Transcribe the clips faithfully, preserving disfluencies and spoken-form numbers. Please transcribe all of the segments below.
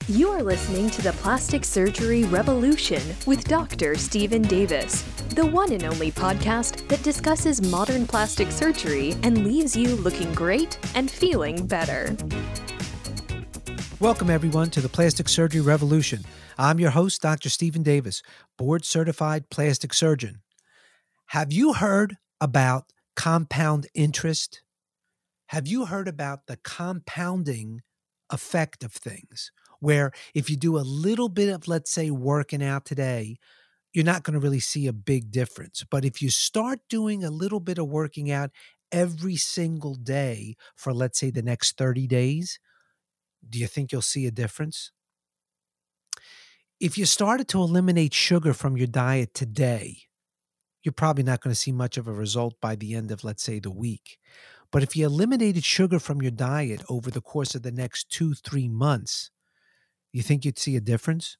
You are listening to the Plastic Surgery Revolution with Doctor Stephen Davis, the one and only podcast that discusses modern plastic surgery and leaves you looking great and feeling better. Welcome, everyone, to the Plastic Surgery Revolution. I'm your host, Doctor Stephen Davis, board-certified plastic surgeon. Have you heard about compound interest? Have you heard about the compounding effect of things, where if you do a little bit of, let's say, working out today, you're not going to really see a big difference. But if you start doing a little bit of working out every single day for, let's say, the next thirty days, do you think you'll see a difference? If you started to eliminate sugar from your diet today, you're probably not going to see much of a result by the end of, let's say, the week. But if you eliminated sugar from your diet over the course of the next two, three months, you think you'd see a difference?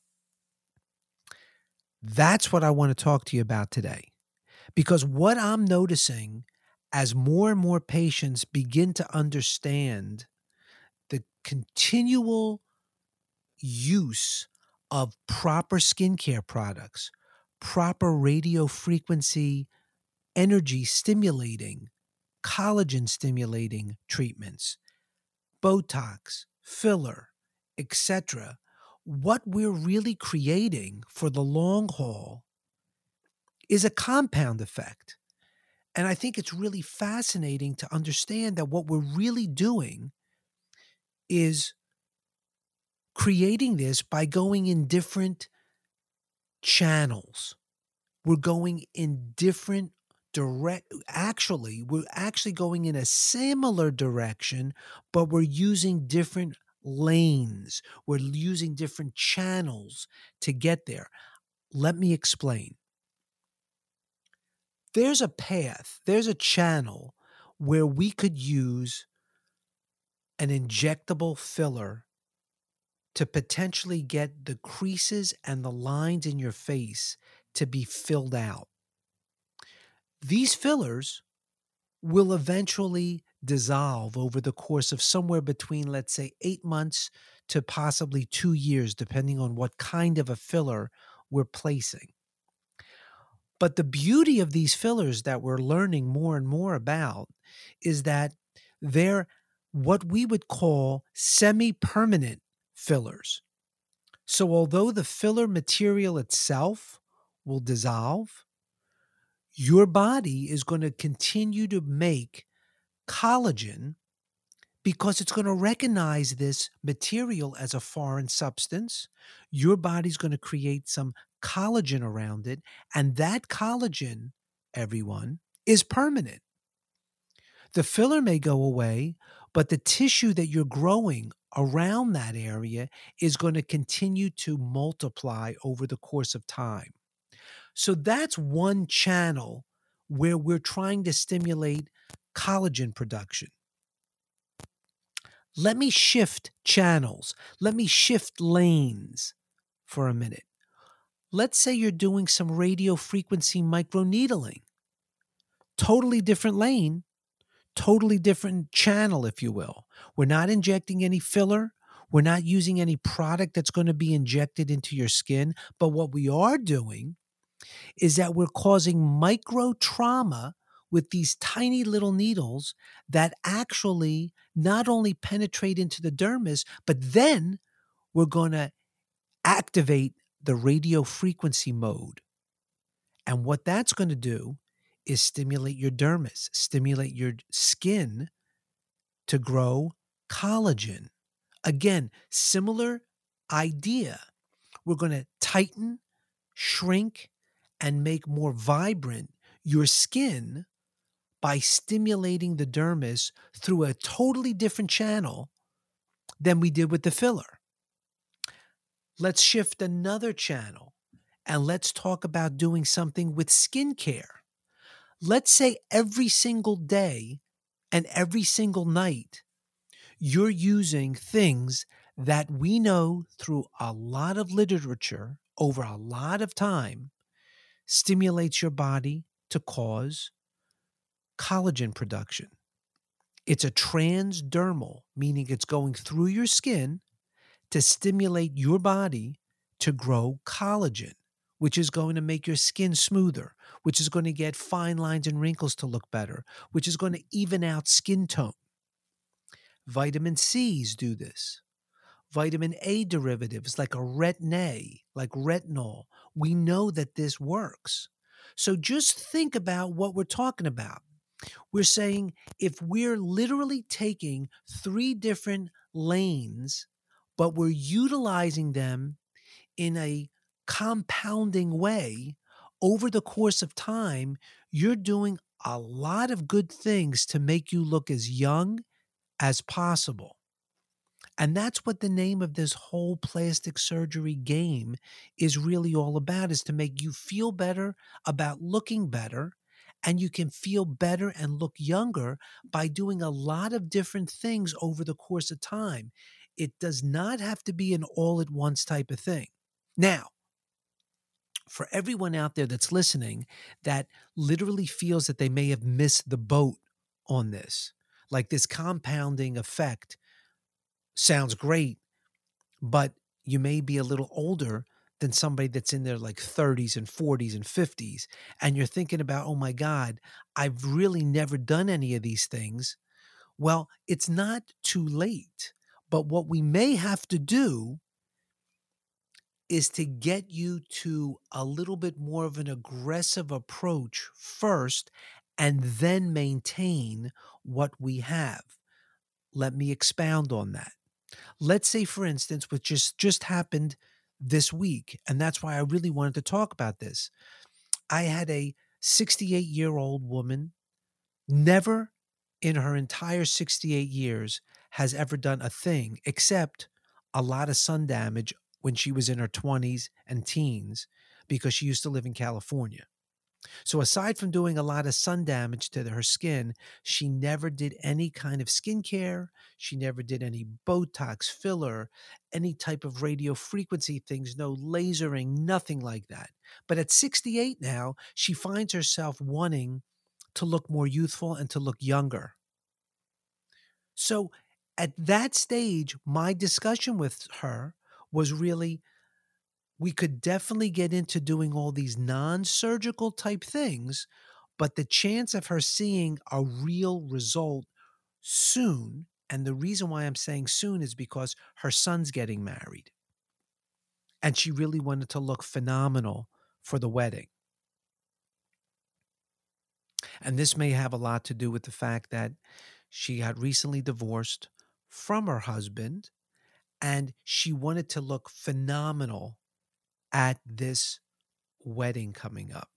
That's what I want to talk to you about today. Because what I'm noticing as more and more patients begin to understand the continual use of proper skincare products, proper radio frequency, energy stimulating, collagen stimulating treatments, Botox, filler, et cetera, what we're really creating for the long haul is a compound effect. And I think it's really fascinating to understand that what we're really doing is creating this by going in different channels. We're going in different direct, actually, we're actually going in a similar direction, but we're using different lanes. We're using different channels to get there. Let me explain. There's a path, there's a channel where we could use an injectable filler to potentially get the creases and the lines in your face to be filled out. These fillers will eventually dissolve over the course of somewhere between, let's say, eight months to possibly two years, depending on what kind of a filler we're placing. But the beauty of these fillers that we're learning more and more about is that they're what we would call semi-permanent fillers. So although the filler material itself will dissolve, your body is going to continue to make collagen because it's going to recognize this material as a foreign substance. Your body's going to create some collagen around it, and that collagen, everyone, is permanent. The filler may go away, but the tissue that you're growing around that area is going to continue to multiply over the course of time. So that's one channel where we're trying to stimulate collagen production. Let me shift channels. Let me shift lanes for a minute. Let's say you're doing some radio frequency microneedling. Totally different lane, totally different channel, if you will. We're not injecting any filler. We're not using any product that's going to be injected into your skin. But what we are doing is that we're causing micro trauma with these tiny little needles that actually not only penetrate into the dermis, but then we're going to activate the radio frequency mode. And what that's going to do is stimulate your dermis, stimulate your skin to grow collagen. Again, similar idea. We're going to tighten, shrink, and make more vibrant your skin by stimulating the dermis through a totally different channel than we did with the filler. Let's shift another channel and let's talk about doing something with skincare. Let's say every single day and every single night, you're using things that we know through a lot of literature over a lot of time stimulates your body to cause collagen production. It's a transdermal, meaning it's going through your skin to stimulate your body to grow collagen, which is going to make your skin smoother, which is going to get fine lines and wrinkles to look better, which is going to even out skin tone. Vitamin C's do this. Vitamin A derivatives like a retin A, like retinol, we know that this works. So just think about what we're talking about. We're saying if we're literally taking three different lanes, but we're utilizing them in a compounding way over the course of time, you're doing a lot of good things to make you look as young as possible. And that's what the name of this whole plastic surgery game is really all about, is to make you feel better about looking better. And you can feel better and look younger by doing a lot of different things over the course of time. It does not have to be an all at once type of thing. Now, for everyone out there that's listening that literally feels that they may have missed the boat on this, like this compounding effect sounds great, but you may be a little older than somebody that's in their like thirties and forties and fifties. And you're thinking about, oh my God, I've really never done any of these things. Well, it's not too late. But what we may have to do is to get you to a little bit more of an aggressive approach first and then maintain what we have. Let me expound on that. Let's say, for instance, which just, just happened this week, and that's why I really wanted to talk about this. I had a sixty-eight-year-old woman, never in her entire sixty-eight years has ever done a thing except a lot of sun damage when she was in her twenties and teens because she used to live in California. So aside from doing a lot of sun damage to her skin, she never did any kind of skincare. She never did any Botox, filler, any type of radio frequency things, no lasering, nothing like that. But at sixty-eight now, she finds herself wanting to look more youthful and to look younger. So at that stage, my discussion with her was really, we could definitely get into doing all these non-surgical type things, but the chance of her seeing a real result soon, and the reason why I'm saying soon is because her son's getting married, and she really wanted to look phenomenal for the wedding. And this may have a lot to do with the fact that she had recently divorced from her husband, and she wanted to look phenomenal at this wedding coming up.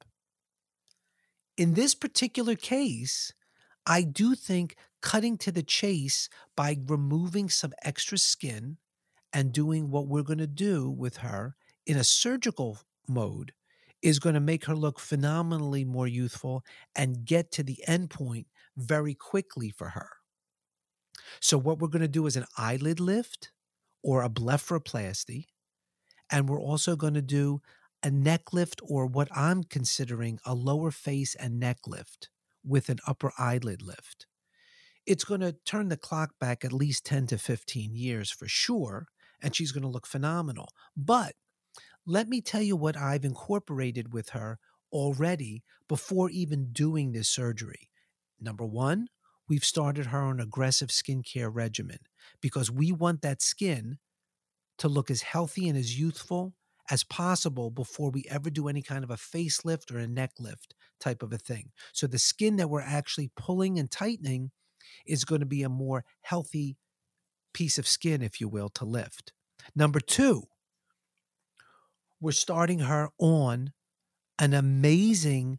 In this particular case, I do think cutting to the chase by removing some extra skin and doing what we're going to do with her in a surgical mode is going to make her look phenomenally more youthful and get to the end point very quickly for her. So what we're going to do is an eyelid lift or a blepharoplasty. And we're also going to do a neck lift, or what I'm considering a lower face and neck lift with an upper eyelid lift. It's going to turn the clock back at least ten to fifteen years for sure, and she's going to look phenomenal. But let me tell you what I've incorporated with her already before even doing this surgery. Number one, we've started her on an aggressive skincare regimen because we want that skin to look as healthy and as youthful as possible before we ever do any kind of a facelift or a neck lift type of a thing. So the skin that we're actually pulling and tightening is going to be a more healthy piece of skin, if you will, to lift. Number two, we're starting her on an amazing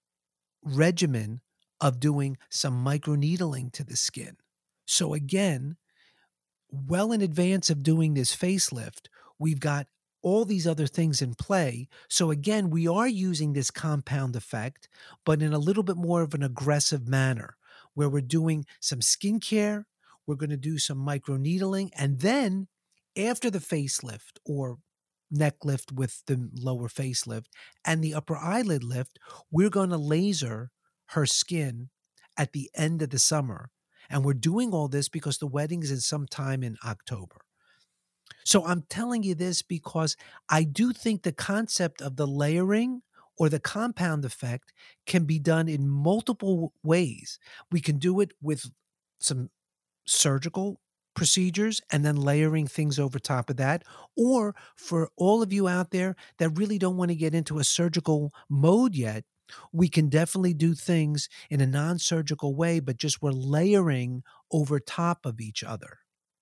regimen of doing some microneedling to the skin. So again, well in advance of doing this facelift, we've got all these other things in play. So again, we are using this compound effect, but in a little bit more of an aggressive manner, where we're doing some skincare, we're going to do some microneedling, and then after the facelift or neck lift with the lower facelift and the upper eyelid lift, we're going to laser her skin at the end of the summer. And we're doing all this because the wedding is in sometime in October. So I'm telling you this because I do think the concept of the layering or the compound effect can be done in multiple ways. We can do it with some surgical procedures and then layering things over top of that. Or for all of you out there that really don't want to get into a surgical mode yet, we can definitely do things in a non-surgical way, but just we're layering over top of each other.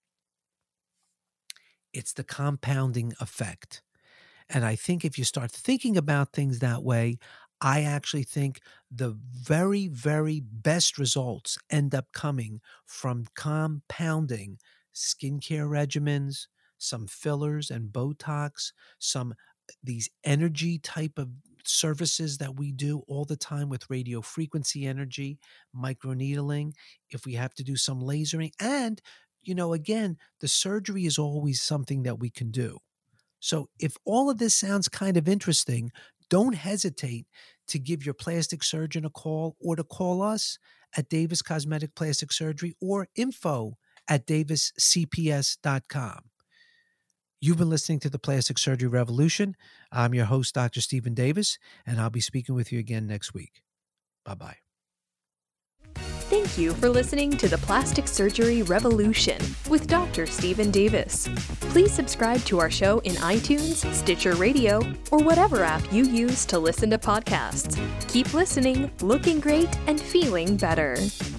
It's the compounding effect. And I think if you start thinking about things that way, I actually think the very, very best results end up coming from compounding skincare regimens, some fillers and Botox, some these energy type of services that we do all the time with radio frequency energy, microneedling, if we have to do some lasering. And, you know, again, the surgery is always something that we can do. So if all of this sounds kind of interesting, don't hesitate to give your plastic surgeon a call or to call us at Davis Cosmetic Plastic Surgery or info at davis c p s dot com. You've been listening to the Plastic Surgery Revolution. I'm your host, Doctor Stephen Davis, and I'll be speaking with you again next week. Bye-bye. Thank you for listening to the Plastic Surgery Revolution with Doctor Stephen Davis. Please subscribe to our show in iTunes, Stitcher Radio, or whatever app you use to listen to podcasts. Keep listening, looking great, and feeling better.